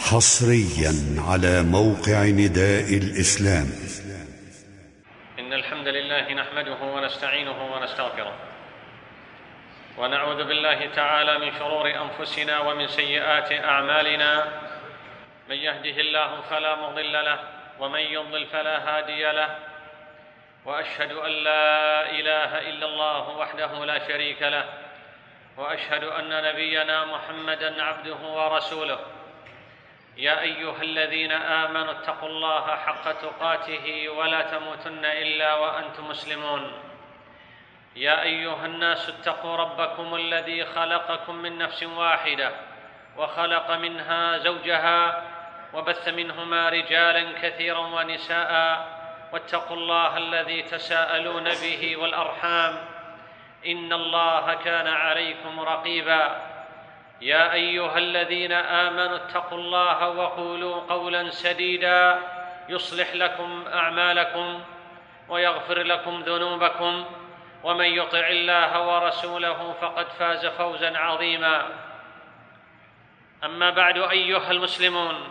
حصريا على موقع نداء الإسلام. إن الحمد لله نحمده ونستعينه ونستغفره، ونعوذ بالله تعالى من شرور أنفسنا ومن سيئات أعمالنا. من يهده الله فلا مضل له، ومن يضلل فلا هادي له، وأشهد أن لا إله إلا الله وحده لا شريك له، وأشهد أن نبينا محمدًا عبده ورسوله. يا أيها الذين آمنوا اتقوا الله حق تقاته ولا تموتن إلا وأنتم مسلمون. يا أيها الناس اتقوا ربكم الذي خلقكم من نفس واحدة، وخلق منها زوجها، وبث منهما رجالا كثيرا ونساء، واتقوا الله الذي تساءلون به والأرحام، إن الله كان عليكم رقيبا. يا أيها الذين آمنوا اتقوا الله وقولوا قولا سديدا يصلح لكم أعمالكم ويغفر لكم ذنوبكم، ومن يطع الله ورسوله فقد فاز فوزا عظيما. أما بعد، أيها المسلمون،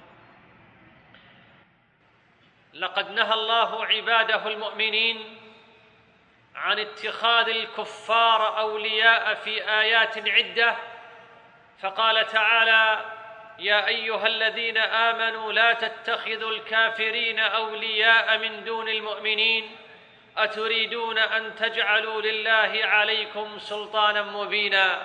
لقد نهى الله عباده المؤمنين عن اتخاذ الكفار أولياء في آيات عدة، فقال تعالى: يا أيها الذين آمنوا لا تتخذوا الكافرين أولياء من دون المؤمنين أتريدون أن تجعلوا لله عليكم سلطانا مبينا.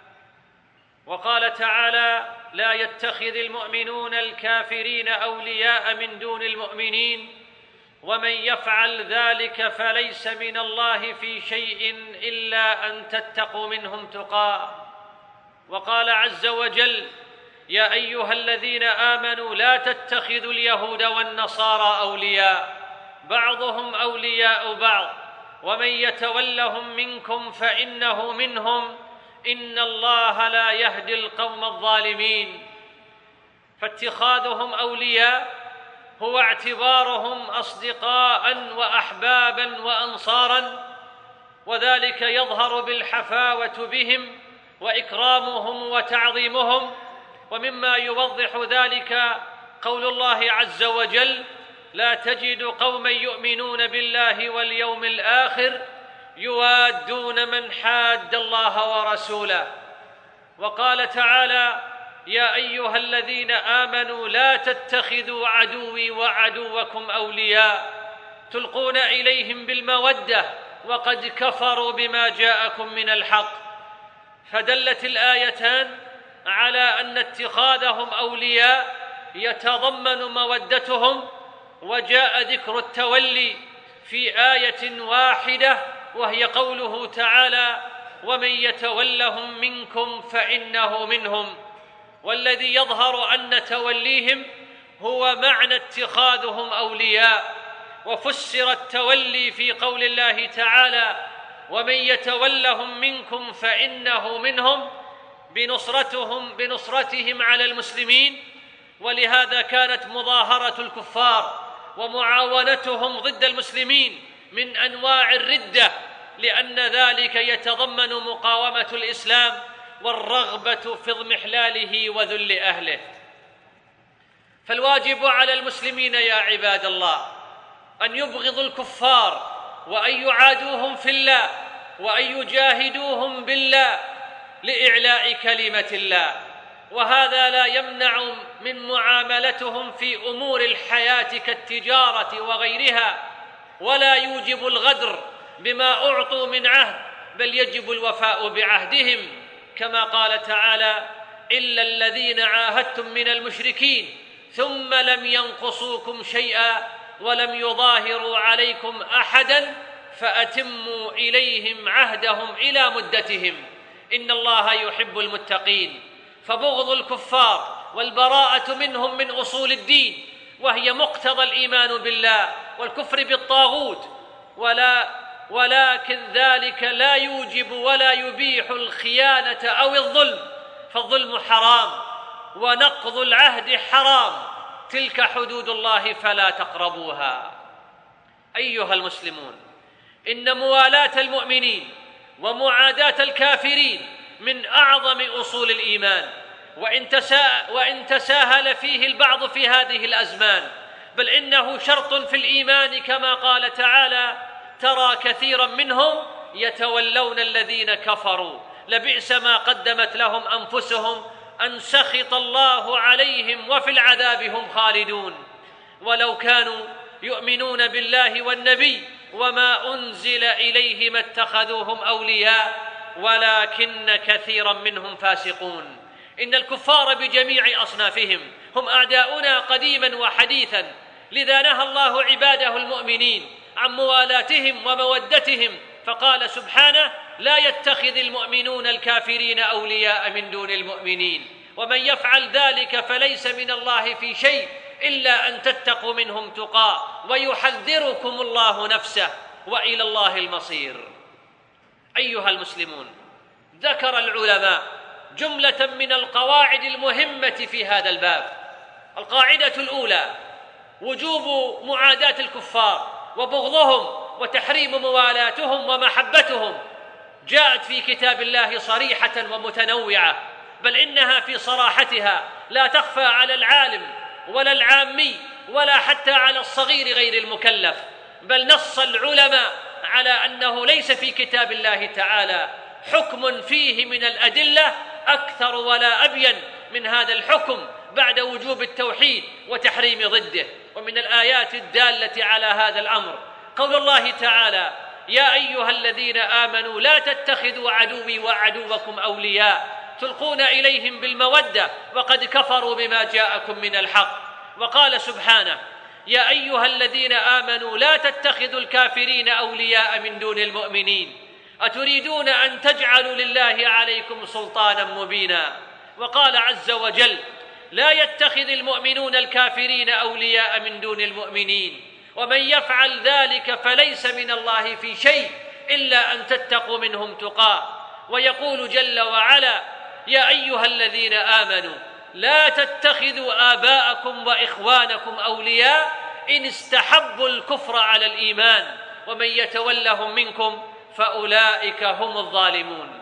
وقال تعالى: لا يتخذ المؤمنون الكافرين أولياء من دون المؤمنين ومن يفعل ذلك فليس من الله في شيء إلا أن تتقوا منهم تقاه. وقال عز وجل: يا أيها الذين آمنوا لا تتخذوا اليهود والنصارى أولياء بعضهم أولياء بعض ومن يتولهم منكم فإنه منهم إن الله لا يهدي القوم الظالمين. فاتخاذهم أولياء هو اعتبارهم أصدقاء وأحبابا وأنصارا، وذلك يظهر بالحفاوة بهم وإكرامهم وتعظيمهم. ومما يوضح ذلك قول الله عز وجل: لا تجد قوما يؤمنون بالله واليوم الآخر يوادون من حاد الله ورسوله. وقال تعالى: يا أيها الذين آمنوا لا تتخذوا عدوي وعدوكم أولياء تلقون إليهم بالمودة وقد كفروا بما جاءكم من الحق. فدلت الآيتان على أن اتخاذهم أولياء يتضمن مودتهم، وجاء ذكر التولي في آية واحدة وهي قوله تعالى: ومن يتولهم منكم فإنه منهم. والذي يظهر أن توليهم هو معنى اتخاذهم أولياء. وفسر التولي في قول الله تعالى: ومن يتولهم منكم فإنه منهم بنصرتهم على المسلمين. ولهذا كانت مظاهرة الكفار ومعاونتهم ضد المسلمين من أنواع الردة، لأن ذلك يتضمن مقاومة الإسلام والرغبة في اضمحلاله وذل أهله. فالواجب على المسلمين يا عباد الله أن يبغضوا الكفار وأن يعادوهم في الله وأن يجاهدوهم بالله لإعلاء كلمة الله. وهذا لا يمنع من معاملتهم في أمور الحياة كالتجارة وغيرها، ولا يوجب الغدر بما أعطوا من عهد، بل يجب الوفاء بعهدهم، كما قال تعالى: إلا الذين عاهدتم من المشركين ثم لم ينقصوكم شيئا ولم يظاهروا عليكم أحدا فأتموا إليهم عهدهم إلى مدتهم إن الله يحب المتقين. فبغض الكفار والبراءة منهم من أصول الدين، وهي مقتضى الإيمان بالله والكفر بالطاغوت، ولكن ذلك لا يوجب ولا يبيح الخيانة أو الظلم، فالظلم حرام ونقض العهد حرام، تلك حدود الله فلا تقربوها. أيها المسلمون، إن موالاة المؤمنين ومعاداة الكافرين من أعظم أصول الإيمان، وإن تساهل فيه البعض في هذه الأزمان، بل إنه شرط في الإيمان كما قال تعالى: ترى كثيرا منهم يتولون الذين كفروا لبئس ما قدمت لهم أنفسهم أن سخط الله عليهم وفي العذاب هم خالدون. ولو كانوا يؤمنون بالله والنبي وما أنزل إليه ما اتخذوهم أولياء ولكن كثيرا منهم فاسقون. إن الكفار بجميع أصنافهم هم أعداؤنا قديما وحديثا، لذا نهى الله عباده المؤمنين عن موالاتهم ومودتهم، فقال سبحانه: لا يتخذ المؤمنون الكافرين أولياء من دون المؤمنين ومن يفعل ذلك فليس من الله في شيء إلا أن تتقوا منهم تقى ويحذركم الله نفسه وإلى الله المصير. أيها المسلمون، ذكر العلماء جملة من القواعد المهمة في هذا الباب. القاعدة الأولى: وجوب معاداة الكفار وبغضهم وتحريم موالاتهم ومحبتهم، جاءت في كتاب الله صريحة ومتنوعة، بل إنها في صراحتها لا تخفى على العالم ولا العامي ولا حتى على الصغير غير المكلف، بل نص العلماء على أنه ليس في كتاب الله تعالى حكم فيه من الأدلة أكثر ولا أبين من هذا الحكم بعد وجوب التوحيد وتحريم ضده. ومن الآيات الدالة على هذا الأمر قول الله تعالى: يا أيها الذين آمنوا لا تتخذوا عدوي وعدوكم أولياء تلقون إليهم بالمودة وقد كفروا بما جاءكم من الحق. وقال سبحانه: يا أيها الذين آمنوا لا تتخذوا الكافرين أولياء من دون المؤمنين أتريدون أن تجعلوا لله عليكم سلطانا مبينا. وقال عز وجل: لا يتخذ المؤمنون الكافرين أولياء من دون المؤمنين ومن يفعل ذلك فليس من الله في شيء إلا أن تتقوا منهم تقى. ويقول جل وعلا: يا أيها الذين آمنوا لا تتخذوا آباءكم وإخوانكم أولياء إن استحبوا الكفر على الإيمان ومن يتولهم منكم فأولئك هم الظالمون.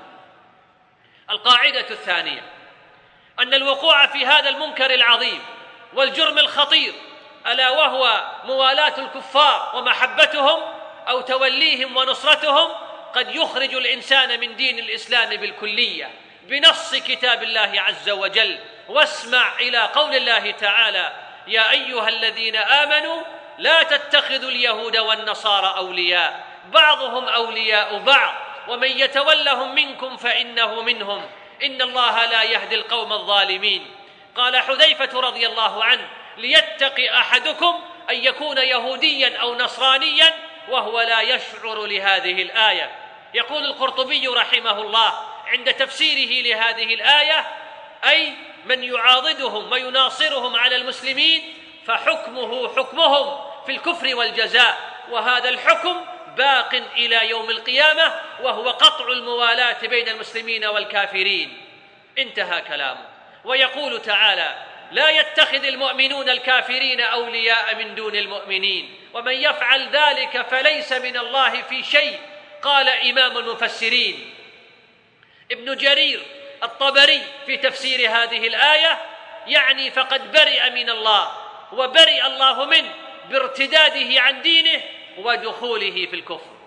القاعدة الثانية: أن الوقوع في هذا المنكر العظيم والجرم الخطير ألا وهو موالاة الكفار ومحبتهم أو توليهم ونصرتهم قد يخرج الإنسان من دين الإسلام بالكلية بنص كتاب الله عز وجل. واسمع إلى قول الله تعالى: يا أيها الذين آمنوا لا تتخذوا اليهود والنصارى أولياء بعضهم أولياء بعض ومن يتولهم منكم فإنه منهم إن الله لا يهدي القوم الظالمين. قال حذيفة رضي الله عنه: ليتقي أحدكم أن يكون يهوديا أو نصرانيا وهو لا يشعر لهذه الآية. يقول القرطبي رحمه الله عند تفسيره لهذه الآية: أي من يعاضدهم ويناصرهم على المسلمين فحكمه حكمهم في الكفر والجزاء، وهذا الحكم باق إلى يوم القيامة وهو قطع الموالاة بين المسلمين والكافرين. انتهى كلامه. ويقول تعالى: لا يتخذ المؤمنون الكافرين أولياء من دون المؤمنين ومن يفعل ذلك فليس من الله في شيء. قال إمام المفسرين ابن جرير الطبري في تفسير هذه الآية: يعني فقد برئ من الله وبرئ الله منه بارتداده عن دينه ودخوله في الكفر.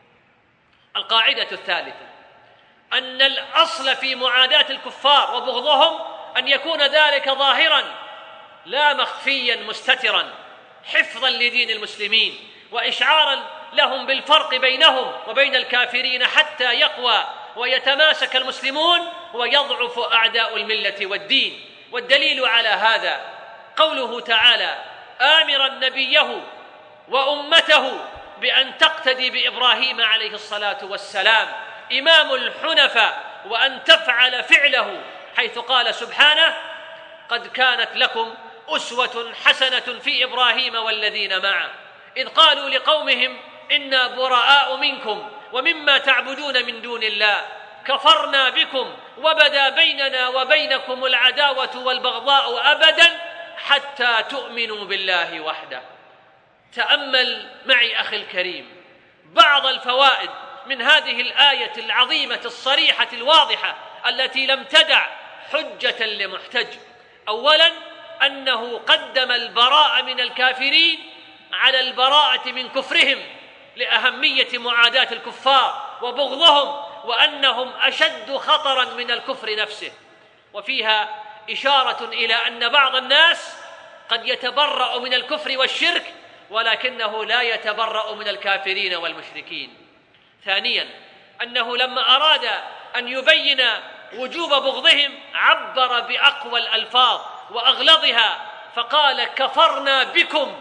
القاعدة الثالثة: أن الأصل في معاداة الكفار وبغضهم أن يكون ذلك ظاهرا لا مخفيا مستترا، حفظا لدين المسلمين وإشعارا لهم بالفرق بينهم وبين الكافرين حتى يقوى ويتماسك المسلمون ويضعف أعداء الملة والدين. والدليل على هذا قوله تعالى آمرا نبيه وأمته بأن تقتدي بإبراهيم عليه الصلاة والسلام إمام الحنفاء وأن تفعل فعله، حيث قال سبحانه: قد كانت لكم أسوة حسنة في إبراهيم والذين معه إذ قالوا لقومهم إنا براء منكم ومما تعبدون من دون الله كفرنا بكم وبدا بيننا وبينكم العداوة والبغضاء أبدا حتى تؤمنوا بالله وحده. تأمل معي أخي الكريم بعض الفوائد من هذه الآية العظيمة الصريحة الواضحة التي لم تدع حجة لمحتج. أولا أنه قدم البراءة من الكافرين على البراءة من كفرهم لأهمية معاداة الكفار وبغضهم، وأنهم أشد خطراً من الكفر نفسه. وفيها إشارة إلى أن بعض الناس قد يتبرأ من الكفر والشرك ولكنه لا يتبرأ من الكافرين والمشركين. ثانياً أنه لما أراد أن يبين وجوب بغضهم عبر بأقوى الألفاظ وأغلظها، فقال كفرنا بكم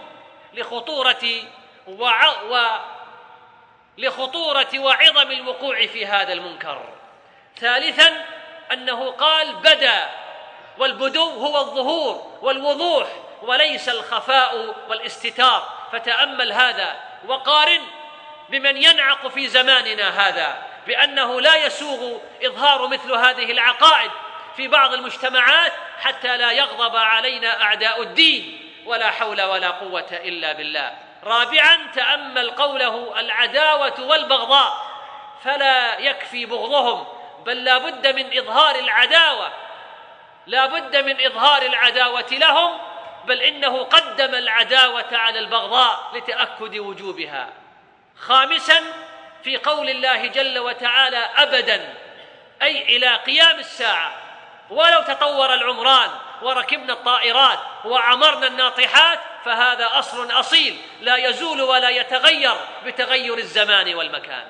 لخطورة وعظم الوقوع في هذا المنكر. ثالثاً أنه قال بدا، والبدو هو الظهور والوضوح وليس الخفاء والاستتار. فتأمل هذا وقارن بمن ينعق في زماننا هذا بأنه لا يسوغ إظهار مثل هذه العقائد في بعض المجتمعات حتى لا يغضب علينا أعداء الدين، ولا حول ولا قوة إلا بالله. رابعاً تأمل قوله العداوة والبغضاء، فلا يكفي بغضهم بل لا بد من إظهار العداوة لهم، بل إنه قدم العداوة على البغضاء لتأكد وجوبها. خامساً في قول الله جل وتعالى أبداً، أي إلى قيام الساعة، ولو تطور العمران وركبنا الطائرات وعمرنا الناطحات فهذا أصل أصيل لا يزول ولا يتغير بتغير الزمان والمكان.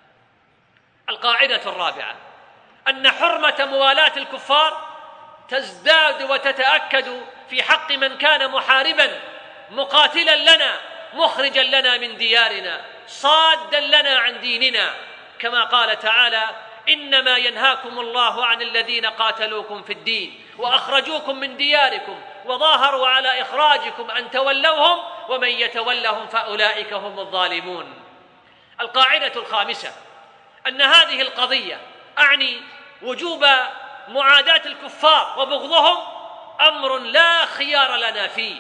القاعدة الرابعة أن حرمة موالاة الكفار تزداد وتتأكد في حق من كان محارباً مقاتلاً لنا مخرجاً لنا من ديارنا صاداً لنا عن ديننا، كما قال تعالى إنما ينهاكم الله عن الذين قاتلوكم في الدين وأخرجوكم من دياركم وظاهروا على إخراجكم أن تولوهم ومن يتولهم فأولئك هم الظالمون. القاعدة الخامسة أن هذه القضية أعني وجوب معاداة الكفار وبغضهم أمر لا خيار لنا فيه،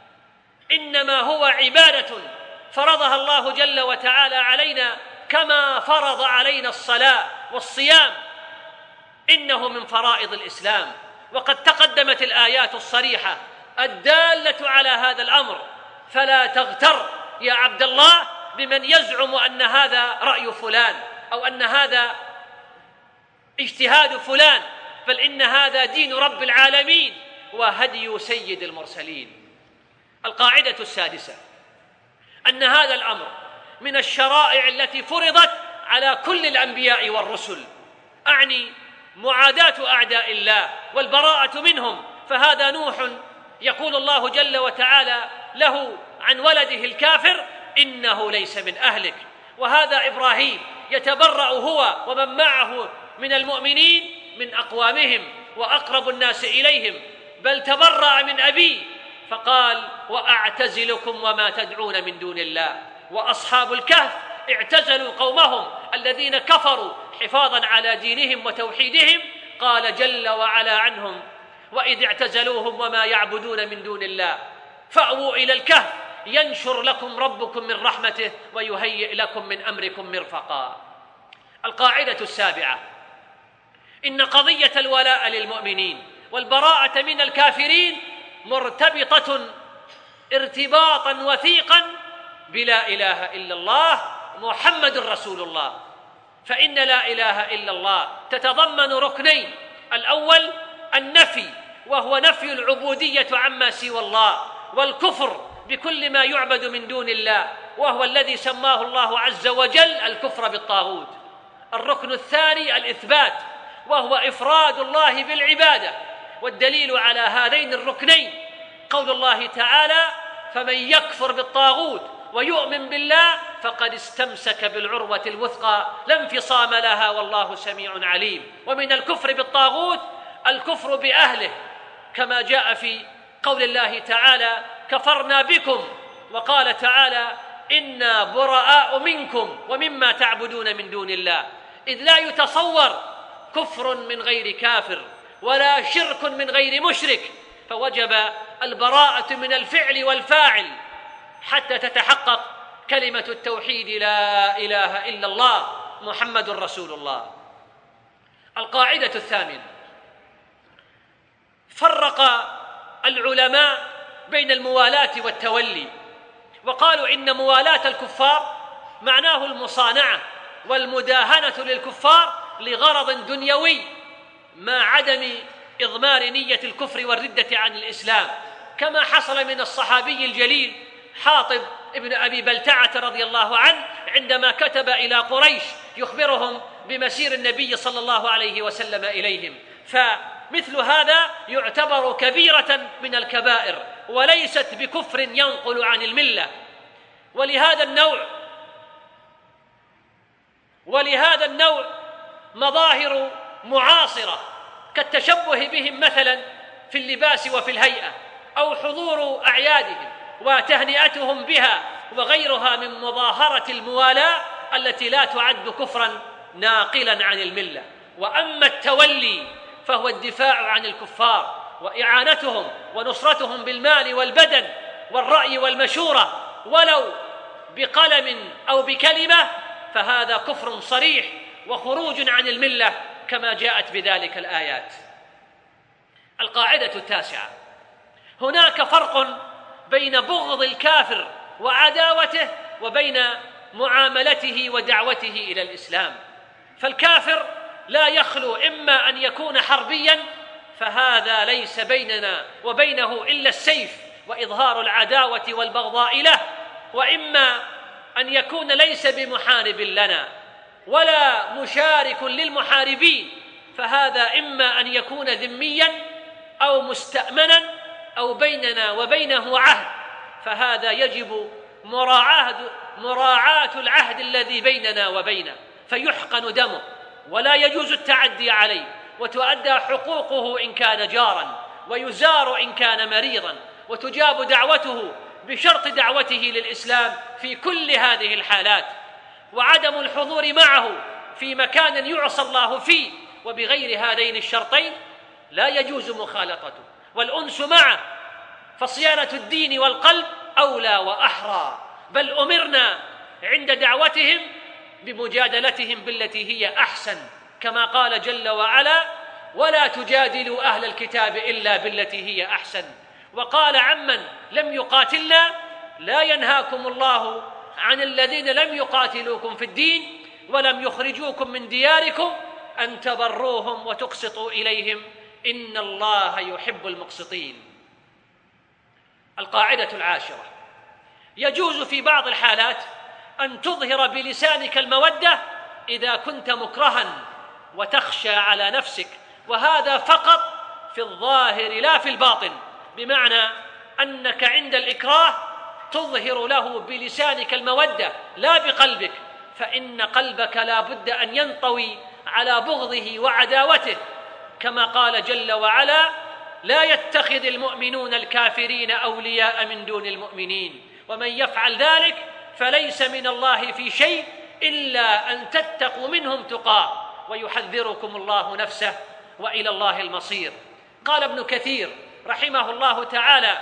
إنما هو عبادة فرضها الله جل وتعالى علينا كما فرض علينا الصلاة والصيام، إنه من فرائض الإسلام. وقد تقدمت الآيات الصريحة الدالة على هذا الأمر، فلا تغتر يا عبد الله بمن يزعم أن هذا رأي فلان أو أن هذا اجتهاد فلان، بل إن هذا دين رب العالمين وهدي سيد المرسلين. القاعدة السادسة أن هذا الأمر من الشرائع التي فرضت على كل الأنبياء والرسل، أعني معاداة أعداء الله والبراءة منهم. فهذا نوح يقول الله جل وتعالى له عن ولده الكافر إنه ليس من أهلك، وهذا إبراهيم يتبرأ هو ومن معه من المؤمنين من أقوامهم وأقرب الناس إليهم، بل تبرأ من أبيه فقال وأعتزلكم وما تدعون من دون الله. وأصحاب الكهف اعتزلوا قومهم الذين كفروا حفاظا على دينهم وتوحيدهم، قال جل وعلا عنهم وإذ اعتزلوهم وما يعبدون من دون الله فأووا إلى الكهف ينشر لكم ربكم من رحمته ويهيئ لكم من أمركم مرفقا. القاعدة السابعة إن قضية الولاء للمؤمنين والبراءة من الكافرين مرتبطة ارتباطا وثيقا بلا إله إلا الله محمد رسول الله. فإن لا إله إلا الله تتضمن ركنين: الأول النفي، وهو نفي العبودية عما سوى الله، والكفر بكل ما يعبد من دون الله، وهو الذي سماه الله عز وجل الكفر بالطاغوت. الركن الثاني الإثبات، وهو إفراد الله بالعبادة، والدليل على هذين الركنين قول الله تعالى فمن يكفر بالطاغوت ويؤمن بالله فقد استمسك بالعروة الوثقى لا انفصام لها والله سميع عليم. ومن الكفر بالطاغوت الكفر بأهله، كما جاء في قول الله تعالى كفرنا بكم، وقال تعالى إنا براء منكم ومما تعبدون من دون الله، إذ لا يتصور كفر من غير كافر ولا شرك من غير مشرك، فوجب البراءة من الفعل والفاعل حتى تتحقق كلمة التوحيد لا إله إلا الله محمد رسول الله. القاعدة الثامنة فرق العلماء بين الموالاة والتولي، وقالوا إن موالاة الكفار معناه المصانعة والمداهنة للكفار لغرض دنيوي مع عدم إضمار نية الكفر والردة عن الإسلام، كما حصل من الصحابي الجليل حاطب ابن أبي بلتعة رضي الله عنه عندما كتب إلى قريش يخبرهم بمسير النبي صلى الله عليه وسلم إليهم. فمثل هذا يعتبر كبيرة من الكبائر وليست بكفر ينقل عن الملة. ولهذا النوع مظاهر معاصرة كالتشبه بهم مثلا في اللباس وفي الهيئة، أو حضور أعيادهم وتهنئتهم بها وغيرها من مظاهرة الموالاة التي لا تعد كفرا ناقلا عن الملة. وأما التولي فهو الدفاع عن الكفار وإعانتهم ونصرتهم بالمال والبدن والرأي والمشورة ولو بقلم أو بكلمة، فهذا كفر صريح وخروج عن الملة كما جاءت بذلك الآيات. القاعدة التاسعة: هناك فرق بين بغض الكافر وعداوته وبين معاملته ودعوته إلى الإسلام. فالكافر لا يخلو إما أن يكون حربيا، فهذا ليس بيننا وبينه إلا السيف وإظهار العداوة والبغضاء له، وإما أن يكون ليس بمحارب لنا ولا مشارك للمحاربين، فهذا إما أن يكون ذميا أو مستأمنا أو بيننا وبينه عهد، فهذا يجب مراعاة العهد الذي بيننا وبينه، فيحقن دمه ولا يجوز التعدي عليه، وتؤدى حقوقه إن كان جارا، ويزار إن كان مريضا، وتجاب دعوته بشرط دعوته للإسلام في كل هذه الحالات. وعدم الحضور معه في مكان يعصى الله فيه وبغير هذين الشرطين لا يجوز مخالطته، والأنس معه، فصيانة الدين والقلب أولى وأحرى، بل أمرنا عند دعوتهم بمجادلتهم بالتي هي أحسن، كما قال جل وعلا: ولا تجادلوا أهل الكتاب إلا بالتي هي أحسن. وقال عمن لم يقاتلنا: لا ينهاكم الله عن الذين لم يقاتلوكم في الدين ولم يخرجوكم من دياركم أن تبروهم وتقسطوا إليهم إن الله يحب المقسطين. القاعدة العاشرة: يجوز في بعض الحالات أن تظهر بلسانك المودة إذا كنت مكرها وتخشى على نفسك، وهذا فقط في الظاهر لا في الباطن، بمعنى أنك عند الإكراه تظهر له بلسانك المودة لا بقلبك، فإن قلبك لا بد أن ينطوي على بغضه وعداوته، كما قال جل وعلا: لا يتخذ المؤمنون الكافرين أولياء من دون المؤمنين ومن يفعل ذلك فليس من الله في شيء إلا أن تتقوا منهم تقاه ويحذركم الله نفسه وإلى الله المصير. قال ابن كثير رحمه الله تعالى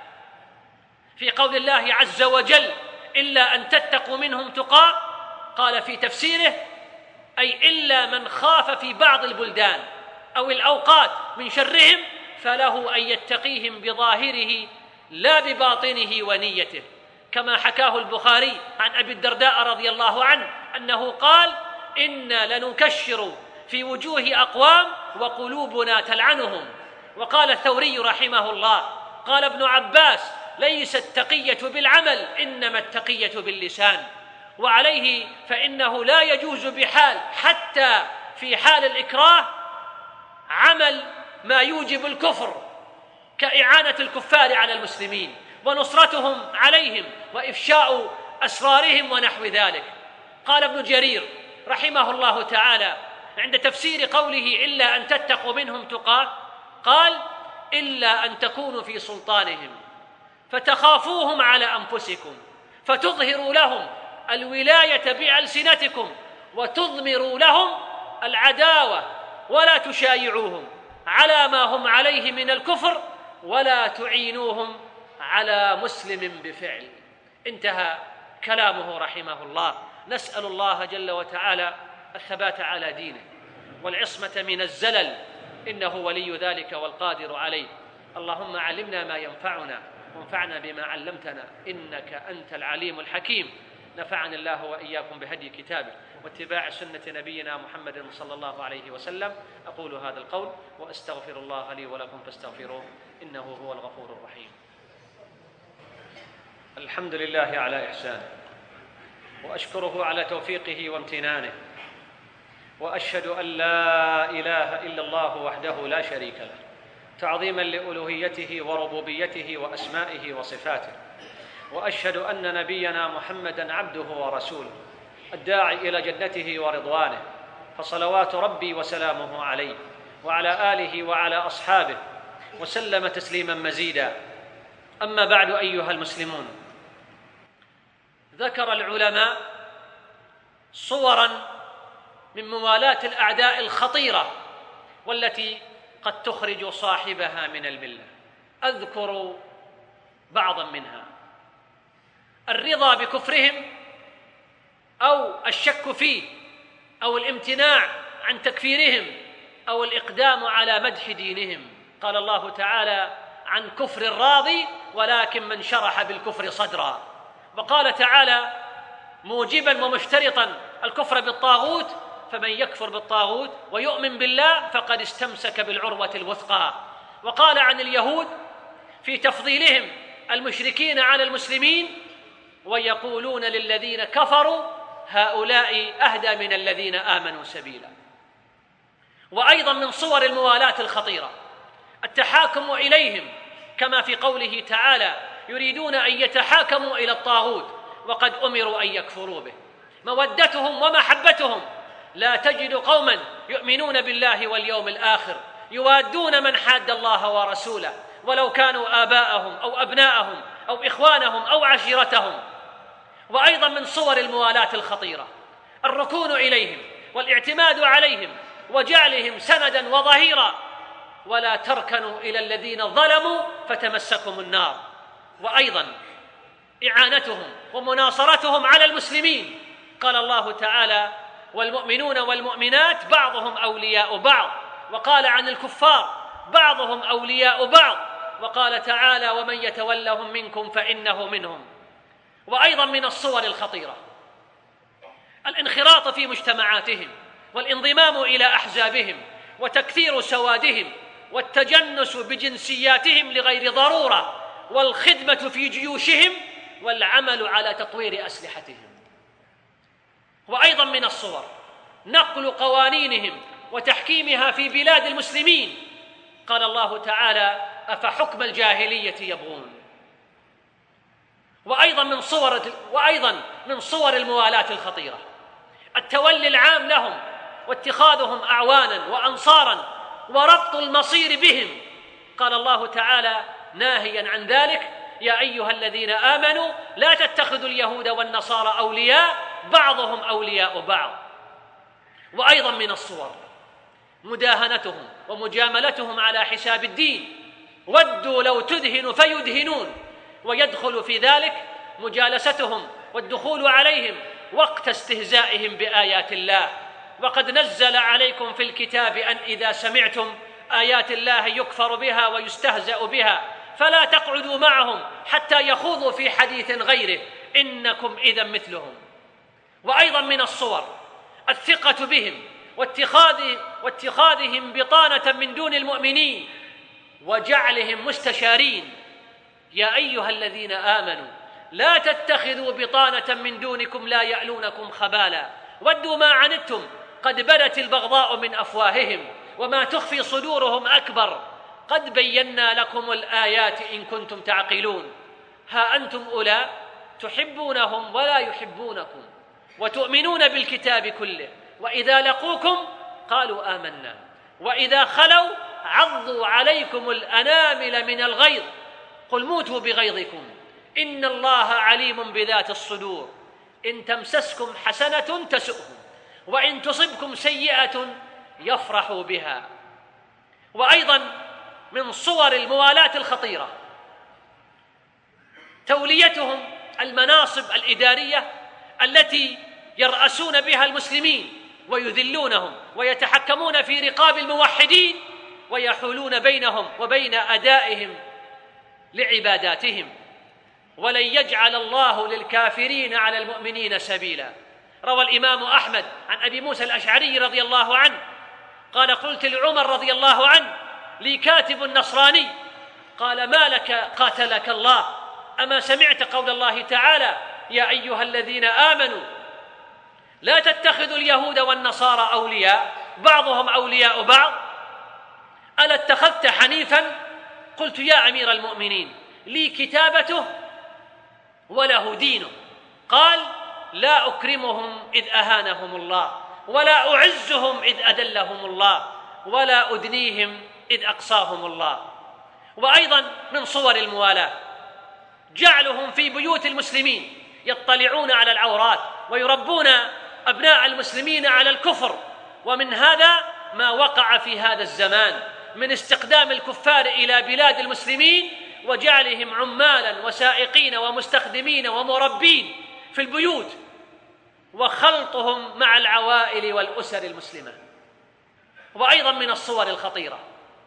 في قول الله عز وجل: إلا أن تتقوا منهم تقاه، قال في تفسيره: أي إلا من خاف في بعض البلدان أو الأوقات من شرهم فله أن يتقيهم بظاهره لا بباطنه ونيته، كما حكاه البخاري عن أبي الدرداء رضي الله عنه أنه قال: إنا لنكشر في وجوه أقوام وقلوبنا تلعنهم. وقال الثوري رحمه الله: قال ابن عباس: ليس التقية بالعمل إنما التقية باللسان. وعليه فإنه لا يجوز بحال حتى في حال الإكراه عمل ما يوجب الكفر كإعانة الكفار على المسلمين ونصرتهم عليهم وإفشاء أسرارهم ونحو ذلك. قال ابن جرير رحمه الله تعالى عند تفسير قوله: إلا أن تتقوا منهم تقاه، قال: إلا أن تكونوا في سلطانهم فتخافوهم على أنفسكم فتظهروا لهم الولاية بألسنتكم وتضمروا لهم العداوة ولا تشايعوهم على ما هم عليه من الكفر ولا تعينوهم على مسلم بفعل. انتهى كلامه رحمه الله. نسأل الله جل وتعالى الثبات على دينه والعصمة من الزلل إنه ولي ذلك والقادر عليه. اللهم علمنا ما ينفعنا وانفعنا بما علمتنا إنك أنت العليم الحكيم. نفعني الله وإياكم بهدي كتابه واتباع سنة نبينا محمد صلى الله عليه وسلم. أقول هذا القول وأستغفر الله لي ولكم فاستغفروه إنه هو الغفور الرحيم. الحمد لله على إحسانه، وأشكره على توفيقه وامتنانه، وأشهد أن لا إله إلا الله وحده لا شريك له، تعظيما لألوهيته وربوبيته وأسمائه وصفاته. وأشهد أن نبينا محمدًا عبده ورسوله الداعي إلى جنته ورضوانه، فصلوات ربي وسلامه عليه وعلى آله وعلى أصحابه وسلم تسليماً مزيداً. أما بعد أيها المسلمون، ذكر العلماء صوراً من موالاة الأعداء الخطيرة والتي قد تخرج صاحبها من الملة. أذكر بعضاً منها: الرضا بكفرهم أو الشك فيه أو الامتناع عن تكفيرهم أو الإقدام على مدح دينهم. قال الله تعالى عن كفر الراضي ولكن من شرح بالكفر صدرا. وقال تعالى موجبا ومشترطا الكفر بالطاغوت: فمن يكفر بالطاغوت ويؤمن بالله فقد استمسك بالعروة الوثقى. وقال عن اليهود في تفضيلهم المشركين على المسلمين: ويقولون للذين كفروا هؤلاء أهدى من الذين آمنوا سبيلا. وأيضا من صور الموالاة الخطيرة التحاكم إليهم، كما في قوله تعالى: يريدون أن يتحاكموا إلى الطاغوت وقد أمروا أن يكفروا به. مودتهم ومحبتهم: لا تجد قوما يؤمنون بالله واليوم الآخر يوادون من حاد الله ورسوله ولو كانوا آباءهم أو أبناءهم أو إخوانهم أو عشيرتهم. وأيضا من صور الموالاة الخطيرة الركون إليهم والاعتماد عليهم وجعلهم سندا وظهيرا: ولا تركنوا إلى الذين ظلموا فتمسكم النار. وأيضا إعانتهم ومناصرتهم على المسلمين. قال الله تعالى: والمؤمنون والمؤمنات بعضهم أولياء بعض. وقال عن الكفار: بعضهم أولياء بعض. وقال تعالى: ومن يتولهم منكم فإنه منهم. وأيضا من الصور الخطيرة الانخراط في مجتمعاتهم والانضمام إلى أحزابهم وتكثير سوادهم والتجنس بجنسياتهم لغير ضرورة والخدمة في جيوشهم والعمل على تطوير أسلحتهم. وأيضا من الصور نقل قوانينهم وتحكيمها في بلاد المسلمين. قال الله تعالى: أفحكم الجاهلية يبغون. وأيضا من صور الموالاة الخطيرة التولي العام لهم واتخاذهم أعوانا وأنصارا وربط المصير بهم. قال الله تعالى ناهيا عن ذلك: يا أيها الذين آمنوا لا تتخذوا اليهود والنصارى أولياء بعضهم أولياء بعض. وأيضا من الصور مداهنتهم ومجاملتهم على حساب الدين: ودوا لو تدهن فيدهنون. ويدخل في ذلك مجالستهم والدخول عليهم وقت استهزائهم بآيات الله. وقد نزل عليكم في الكتاب أن إذا سمعتم آيات الله يكفر بها ويستهزأ بها فلا تقعدوا معهم حتى يخوضوا في حديث غيره إنكم إذا مثلهم. وأيضا من الصور الثقة بهم واتخاذهم بطانة من دون المؤمنين وجعلهم مستشارين: يا أيها الذين آمنوا لا تتخذوا بطانة من دونكم لا يألونكم خبالا ودوا ما عنتم قد بدت البغضاء من أفواههم وما تخفي صدورهم أكبر قد بينا لكم الآيات إن كنتم تعقلون. ها أنتم أولئك تحبونهم ولا يحبونكم وتؤمنون بالكتاب كله وإذا لقوكم قالوا آمنا وإذا خلوا عضوا عليكم الأنامل من الغيظ قل موتوا بغيظكم إن الله عليم بذات الصدور إن تمسسكم حسنة تسؤهم وإن تصبكم سيئة يفرحوا بها. وأيضا من صور الموالاة الخطيرة توليتهم المناصب الإدارية التي يرأسون بها المسلمين ويذلونهم ويتحكمون في رقاب الموحدين ويحولون بينهم وبين أدائهم لعباداتهم. ولن يجعل الله للكافرين على المؤمنين سبيلا. روى الإمام أحمد عن أبي موسى الأشعري رضي الله عنه قال: قلت لعمر رضي الله عنه: لي كاتب نصراني. قال: ما لك قاتلك الله، أما سمعت قول الله تعالى: يا أيها الذين آمنوا لا تتخذوا اليهود والنصارى أولياء بعضهم أولياء بعض، ألا اتخذت حنيفا؟ قلت: يا أمير المؤمنين، لي كتابته وله دينه. قال: لا أكرمهم إذ أهانهم الله، ولا أعزهم إذ أدلهم الله، ولا أدنيهم إذ أقصاهم الله. وأيضا من صور الموالاة جعلهم في بيوت المسلمين يطلعون على العورات ويربون أبناء المسلمين على الكفر. ومن هذا ما وقع في هذا الزمان من استقدام الكفار إلى بلاد المسلمين وجعلهم عمالا وسائقين ومستخدمين ومربين في البيوت، وخلطهم مع العوائل والأسر المسلمة. وأيضا من الصور الخطيرة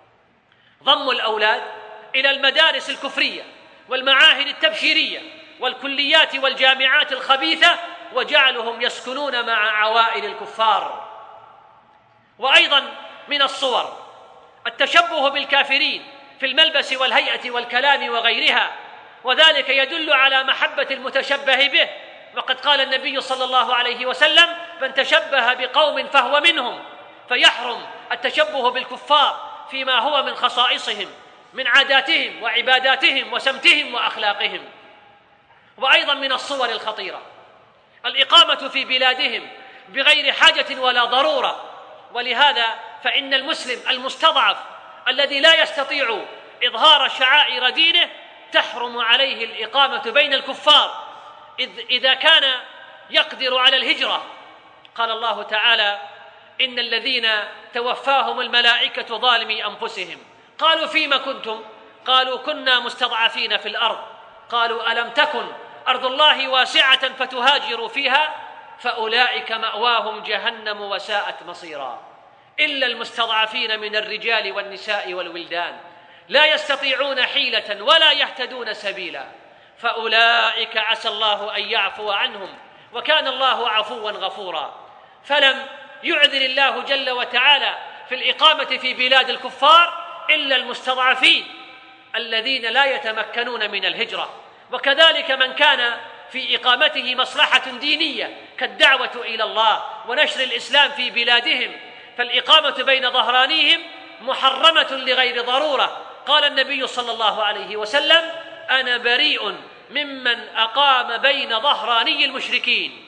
ضم الأولاد إلى المدارس الكفرية والمعاهد التبشيرية والكليات والجامعات الخبيثة، وجعلهم يسكنون مع عوائل الكفار. وأيضا من الصور التشبه بالكافرين في الملبس والهيئة والكلام وغيرها، وذلك يدل على محبة المتشبه به. وقد قال النبي صلى الله عليه وسلم: من تشبه بقوم فهو منهم. فيحرم التشبه بالكفار فيما هو من خصائصهم من عاداتهم وعباداتهم وسمتهم وأخلاقهم. وأيضا من الصور الخطيرة الإقامة في بلادهم بغير حاجة ولا ضرورة. ولهذا فإن المسلم المستضعف الذي لا يستطيع إظهار شعائر دينه تحرم عليه الإقامة بين الكفار إذا كان يقدر على الهجرة. قال الله تعالى: إن الذين توفاهم الملائكة ظالمي أنفسهم قالوا فيم كنتم؟ قالوا كنا مستضعفين في الأرض. قالوا ألم تكن أرض الله واسعة فتهاجروا فيها؟ فأولئك مأواهم جهنم وساءت مصيرا. إلا المستضعفين من الرجال والنساء والولدان لا يستطيعون حيلة ولا يهتدون سبيلا، فأولئك عسى الله أن يعفو عنهم، وكان الله عفوا غفورا. فلم يعذر الله جل وتعالى في الإقامة في بلاد الكفار إلا المستضعفين الذين لا يتمكنون من الهجرة، وكذلك من كان في إقامته مصلحة دينية كالدعوة إلى الله ونشر الإسلام في بلادهم، فالإقامة بين ظهرانيهم محرمة لغير ضرورة. قال النبي صلى الله عليه وسلم: أنا بريء ممن أقام بين ظهراني المشركين.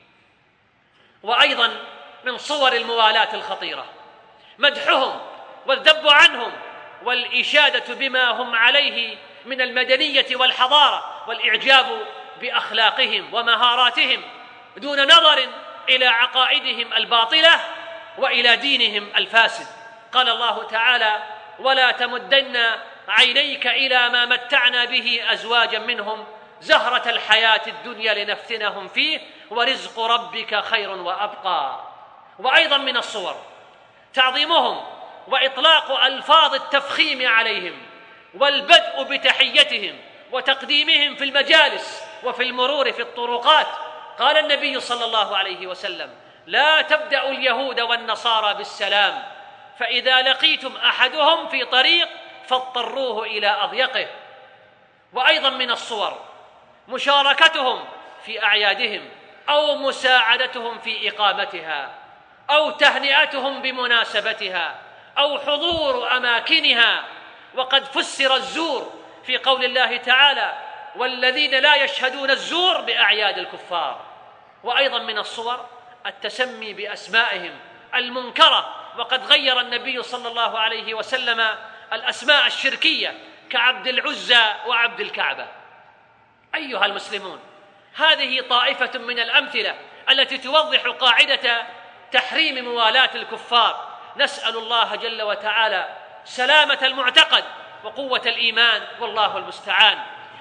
وأيضا من صور الموالاة الخطيرة مدحهم والذب عنهم والإشادة بما هم عليه من المدنية والحضارة والإعجاب بأخلاقهم ومهاراتهم دون نظر إلى عقائدهم الباطلة وإلى دينهم الفاسد. قال الله تعالى: ولا تمدن عينيك إلى ما متعنا به أزواجا منهم زهرة الحياة الدنيا لنفتنهم فيه ورزق ربك خير وأبقى. وأيضا من الصور تعظيمهم وإطلاق ألفاظ التفخيم عليهم والبدء بتحيتهم وتقديمهم في المجالس وفي المرور في الطرقات. قال النبي صلى الله عليه وسلم: لا تبدأوا اليهود والنصارى بالسلام، فإذا لقيتم أحدهم في طريق فاضطروه إلى أضيقه. وأيضا من الصور مشاركتهم في أعيادهم أو مساعدتهم في إقامتها أو تهنئتهم بمناسبتها أو حضور أماكنها. وقد فسر الزور في قول الله تعالى: والذين لا يشهدون الزور بأعياد الكفار. وأيضا من الصور التسمي بأسمائهم المنكرة، وقد غير النبي صلى الله عليه وسلم الأسماء الشركية كعبد العزى وعبد الكعبة. أيها المسلمون، هذه طائفة من الأمثلة التي توضح قاعدة تحريم موالاة الكفار. نسأل الله جل وتعالى سلامة المعتقد وقوة الإيمان، والله المستعان.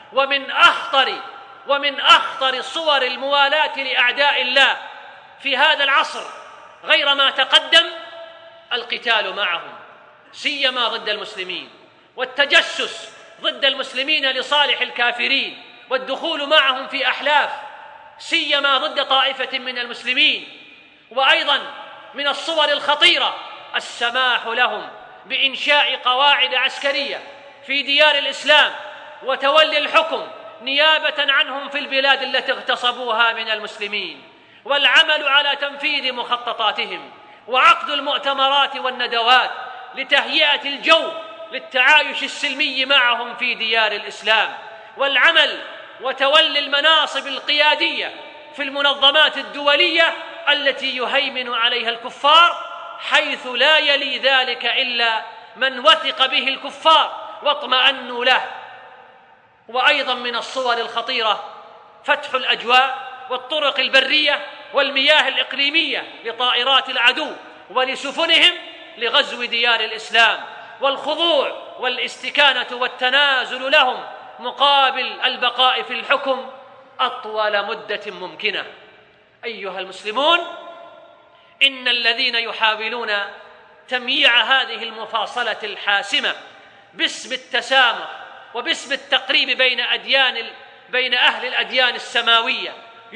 ومن أخطر صور الموالاة لأعداء الله في هذا العصر غير ما تقدم القتال معهم، سيما ضد المسلمين، والتجسس ضد المسلمين لصالح الكافرين، والدخول معهم في أحلاف سيما ضد طائفة من المسلمين. وأيضا من الصور الخطيرة السماح لهم بإنشاء قواعد عسكرية في ديار الإسلام وتولي الحكم نيابة عنهم في البلاد التي اغتصبوها من المسلمين، والعمل على تنفيذ مخططاتهم، وعقد المؤتمرات والندوات لتهيئة الجو للتعايش السلمي معهم في ديار الإسلام، والعمل وتولي المناصب القيادية في المنظمات الدولية التي يهيمن عليها الكفار، حيث لا يلي ذلك إلا من وثق به الكفار واطمأنوا له. وأيضا من الصور الخطيرة فتح الأجواء والطرق البرية والمياه الإقليمية لطائرات العدو ولسفنهم لغزو ديار الإسلام، والخضوع والاستكانة والتنازل لهم مقابل البقاء في الحكم أطول مدة ممكنة. أيها المسلمون، إن الذين يحاولون تمييع هذه المفاصلة الحاسمة باسم التسامح وباسم التقريب بين أهل الأديان السماوية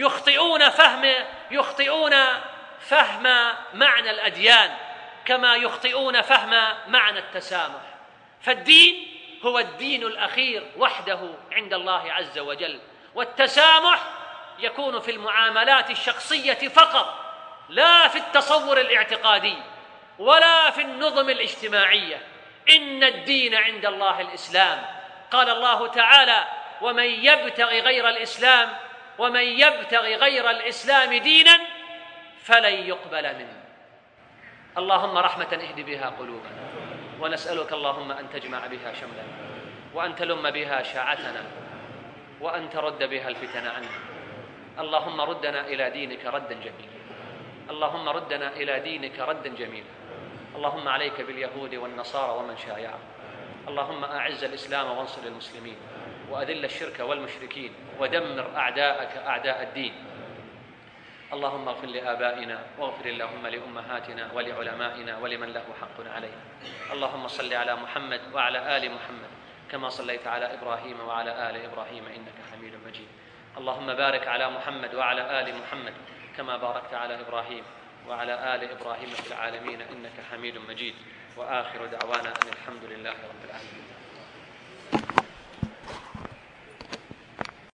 يخطئون فهم معنى الأديان كما يخطئون فهم معنى التسامح. فالدين هو الدين الأخير وحده عند الله عز وجل، والتسامح يكون في المعاملات الشخصية فقط، لا في التصور الاعتقادي ولا في النظم الاجتماعية. إن الدين عند الله الإسلام. قال الله تعالى: ومن يبتغي غير الإسلام دينا فلن يقبل منه. اللهم رحمة اهد بها قلوبنا، ونسألك اللهم أن تجمع بها شملنا، وأن تلم بها شاعتنا، وأن ترد بها الفتن عنا. اللهم ردنا إلى دينك ردا جميلا، اللهم ردنا إلى دينك ردا جميلا. اللهم عليك باليهود والنصارى ومن شايعهم. اللهم أعز الإسلام وانصر المسلمين، وأذل الشرك والمشركين، ودمر أعداءك أعداء الدين. اللهم اغفر لآبائنا، واغفر اللهم لأمهاتنا ولعلمائنا ولمن له حق علينا. اللهم صل على محمد وعلى آل محمد كما صليت على إبراهيم وعلى آل إبراهيم إنك حميد مجيد. اللهم بارك على محمد وعلى آل محمد كما باركت على إبراهيم وعلى آل إبراهيم في العالمين إنك حميد مجيد. وآخر دعوانا أن الحمد لله رب العالمين.